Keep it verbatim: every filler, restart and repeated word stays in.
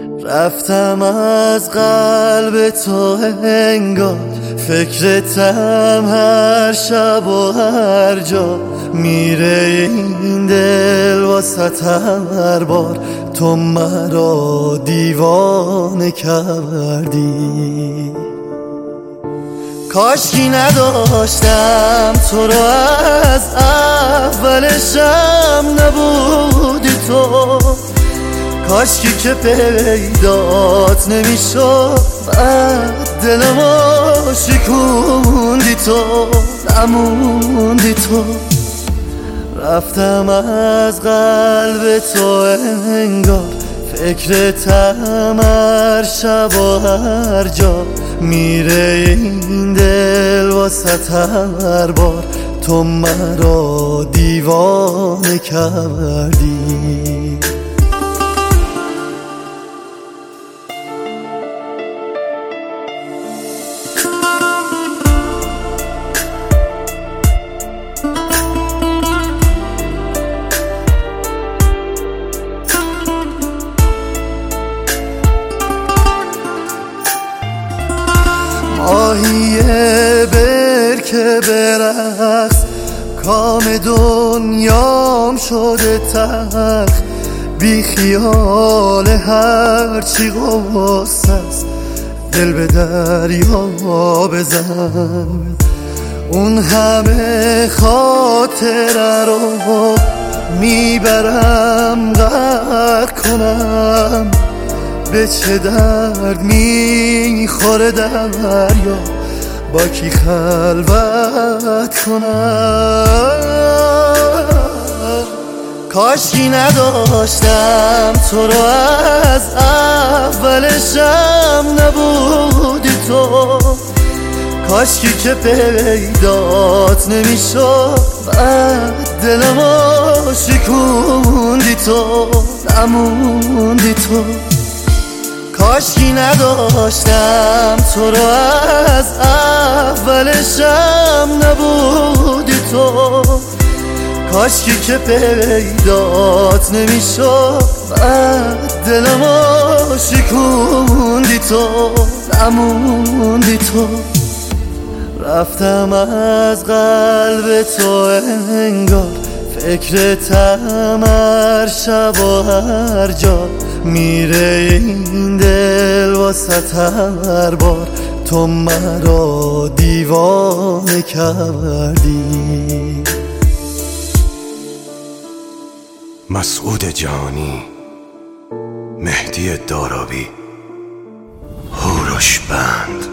رفتم از قلب تو انگار، فکرتم هر شب و هر جا. میره این دل واسط هر بار، تو مرا دیوانه کردی. کاشکی نداشتم تو رو از اولشم نبودی تو، کاشکی که پیدات نمیشد بعد دلمو شکوندی تو، نموندی تو. رفتم از قلب تو انگار، فکرتم هر شب و هر جا. میره این دل واسط هر بار، تو مرا دیوانه کردی. ماهی برکه برقص، کام دنیام شده تلخ. بی خیال هرچی غصه است، دل به دریا بزن. اون همه خاطره رو میبرم غرق کنم. به چه درد میخوره دریا، با کی خلوت کنم. کاشکی نداشتم تو رو از اولشم نبودی تو، کاشکی که پیدات نمیشد بعد دلمو شکوندی تو، نموندی تو. کاشکی نداشتم تو رو از اولشم نبودی تو، کاشکی که پیدات نمیشد بعد دلمو شکوندی تو، نموندی تو. رفتم از قلب تو انگار، فکرتم هر شب و هر جا. میره این دل واسط هر بار، تو مرا دیوانه کردی. مسعود جهانی، مهدی دارابی، هوروش بند.